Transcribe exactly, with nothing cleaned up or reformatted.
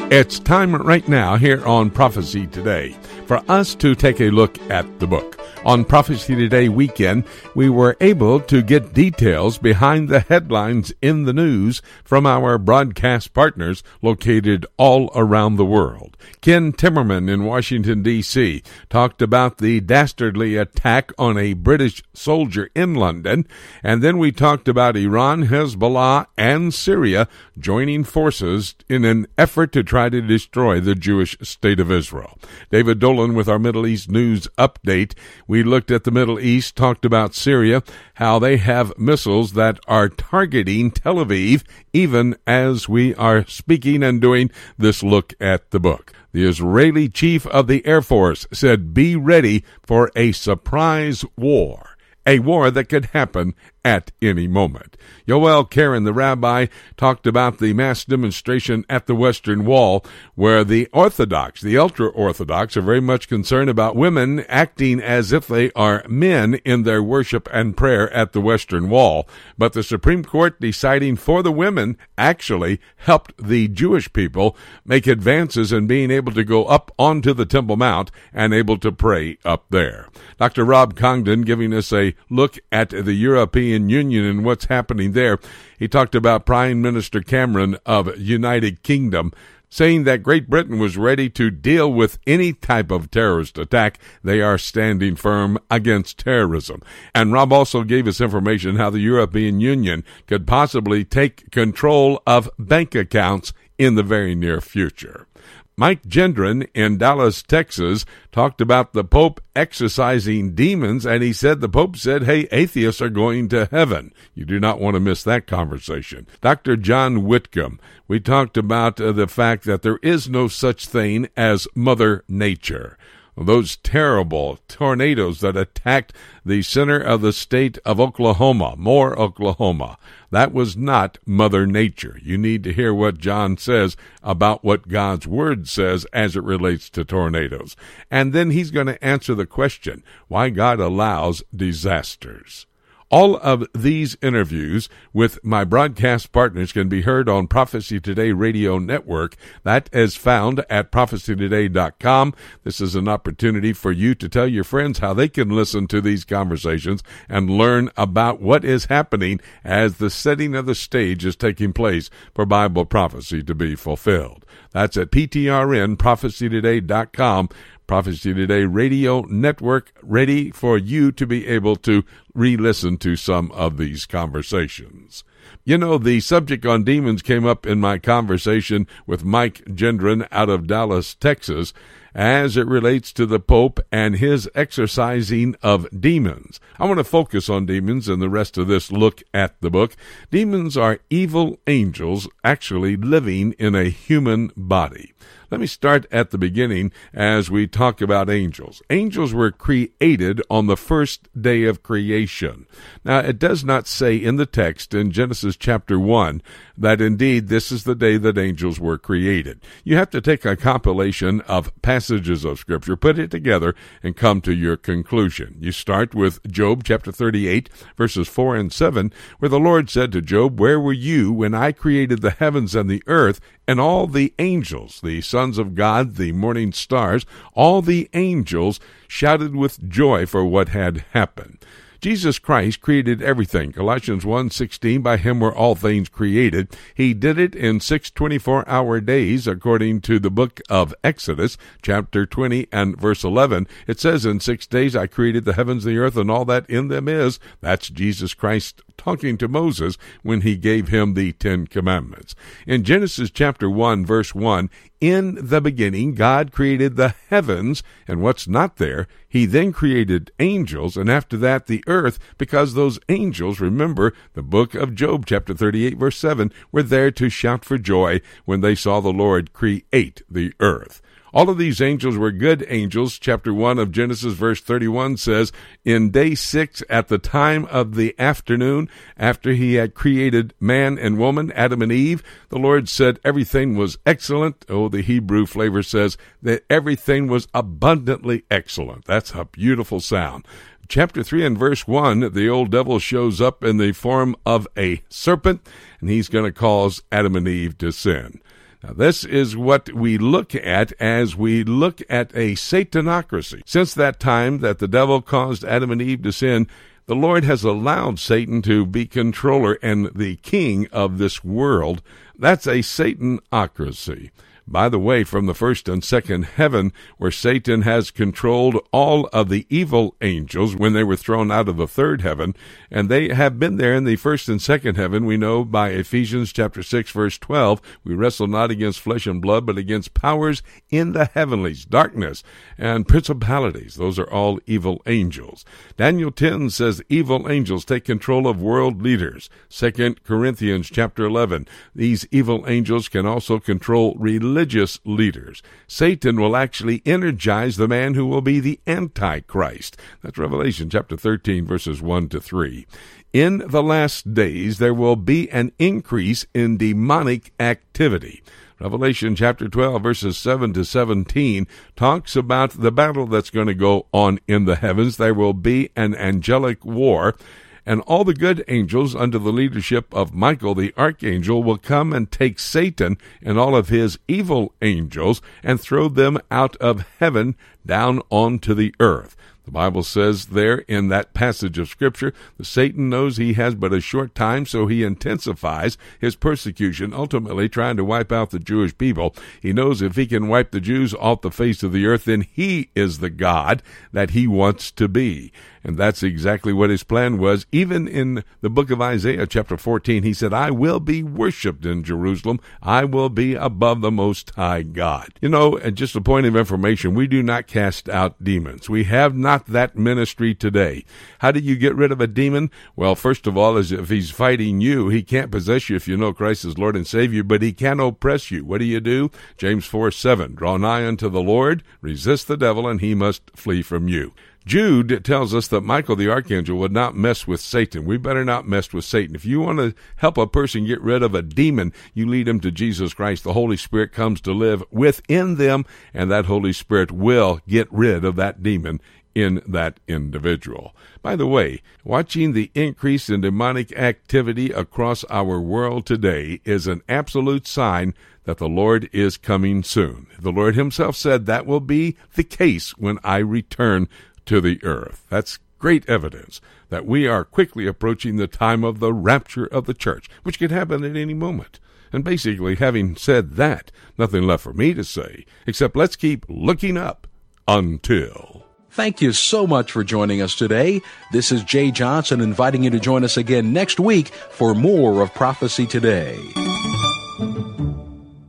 It's time right now here on Prophecy Today for us to take a look at the book. On Prophecy Today weekend, we were able to get details behind the headlines in the news from our broadcast partners located all around the world. Ken Timmerman in Washington, D C talked about the dastardly attack on a British soldier in London, and then we talked about Iran, Hezbollah, and Syria joining forces in an effort to try to destroy the Jewish state of Israel. David Dolan with our Middle East News Update. We looked at the Middle East, talked about Syria, how they have missiles that are targeting Tel Aviv, even as we are speaking and doing this look at the book. The Israeli chief of the Air Force said, be ready for a surprise war, a war that could happen at any moment. Yoel Karen, the rabbi, talked about the mass demonstration at the Western Wall, where the Orthodox, the ultra-Orthodox, are very much concerned about women acting as if they are men in their worship and prayer at the Western Wall. But the Supreme Court deciding for the women actually helped the Jewish people make advances in being able to go up onto the Temple Mount and able to pray up there. Doctor Rob Congdon giving us a look at the European Union and what's happening there. He talked about Prime Minister Cameron of United Kingdom saying that Great Britain was ready to deal with any type of terrorist attack. They are standing firm against terrorism. And Rob also gave us information how the European Union could possibly take control of bank accounts in the very near future. Mike Gendron in Dallas, Texas, talked about the Pope exorcising demons, and he said the Pope said, hey, atheists are going to heaven. You do not want to miss that conversation. Doctor John Whitcomb, we talked about uh, the fact that there is no such thing as Mother Nature. Those terrible tornadoes that attacked the center of the state of Oklahoma, Moore, Oklahoma. That was not Mother Nature. You need to hear what John says about what God's Word says as it relates to tornadoes. And then he's going to answer the question, why God allows disasters. All of these interviews with my broadcast partners can be heard on Prophecy Today Radio Network. That is found at prophecy today dot com. This is an opportunity for you to tell your friends how they can listen to these conversations and learn about what is happening as the setting of the stage is taking place for Bible prophecy to be fulfilled. That's at P T R N, prophecy today dot com. Prophecy Today Radio Network, ready for you to be able to re-listen to some of these conversations. You know, the subject on demons came up in my conversation with Mike Gendron out of Dallas, Texas, as it relates to the Pope and his exorcising of demons. I want to focus on demons in the rest of this look at the book. Demons are evil angels actually living in a human body. Let me start at the beginning as we talk about angels. Angels were created on the first day of creation. Now, it does not say in the text in Genesis chapter one that indeed this is the day that angels were created. You have to take a compilation of passages of Scripture, put it together, and come to your conclusion. You start with Job chapter thirty-eight, verses four and seven, where the Lord said to Job, where were you when I created the heavens and the earth, and all the angels, the sons of God, the morning stars, all the angels shouted with joy for what had happened. Jesus Christ created everything. Colossians one sixteen, by him were all things created. He did it in six twenty-four hour days, according to the book of Exodus, chapter twenty and verse eleven. It says, in six days I created the heavens, the earth, and all that in them is. That's Jesus Christ talking to Moses when he gave him the Ten Commandments. In Genesis chapter one, verse one, in the beginning, God created the heavens, and what's not there, he then created angels, and after that the earth, because those angels, remember, the book of Job, chapter thirty-eight, verse seven, were there to shout for joy when they saw the Lord create the earth. All of these angels were good angels. Chapter one of Genesis, verse thirty-one says, in day six, at the time of the afternoon, after he had created man and woman, Adam and Eve, the Lord said everything was excellent. Oh, the Hebrew flavor says that everything was abundantly excellent. That's a beautiful sound. Chapter three and verse one, the old devil shows up in the form of a serpent, and he's going to cause Adam and Eve to sin. Now, this is what we look at as we look at a Satanocracy. Since that time that the devil caused Adam and Eve to sin, the Lord has allowed Satan to be controller and the king of this world. That's a Satanocracy. By the way, from the first and second heaven, where Satan has controlled all of the evil angels when they were thrown out of the third heaven, and they have been there in the first and second heaven, we know by Ephesians chapter six, verse twelve, we wrestle not against flesh and blood, but against powers in the heavenlies, darkness, and principalities. Those are all evil angels. Daniel ten says evil angels take control of world leaders. Second Corinthians chapter eleven, these evil angels can also control religion. Religious leaders. Satan will actually energize the man who will be the Antichrist. That's Revelation chapter thirteen, verses one to three. In the last days, there will be an increase in demonic activity. Revelation chapter twelve, verses seven to seventeen, talks about the battle that's going to go on in the heavens. There will be an angelic war. And all the good angels under the leadership of Michael the archangel will come and take Satan and all of his evil angels and throw them out of heaven down onto the earth. The Bible says there in that passage of Scripture that Satan knows he has but a short time, so he intensifies his persecution, ultimately trying to wipe out the Jewish people. He knows if he can wipe the Jews off the face of the earth, then he is the God that he wants to be. And that's exactly what his plan was. Even in the book of Isaiah, chapter fourteen, he said, I will be worshipped in Jerusalem. I will be above the Most High God. You know, and just a point of information, we do not cast out demons. We have not that ministry today. How do you get rid of a demon? Well, first of all, is if he's fighting you, he can't possess you if you know Christ as Lord and Savior, but he can oppress you. What do you do? James four seven, draw nigh unto the Lord, resist the devil, and he must flee from you. Jude tells us that Michael the archangel would not mess with Satan. We better not mess with Satan. If you want to help a person get rid of a demon, you lead them to Jesus Christ. The Holy Spirit comes to live within them, and that Holy Spirit will get rid of that demon in that individual. By the way, watching the increase in demonic activity across our world today is an absolute sign that the Lord is coming soon. The Lord himself said that will be the case when I return to the earth. That's great evidence that we are quickly approaching the time of the rapture of the church, which could happen at any moment. And basically, having said that, nothing left for me to say, except let's keep looking up until... Thank you so much for joining us today. This is Jay Johnson inviting you to join us again next week for more of Prophecy Today.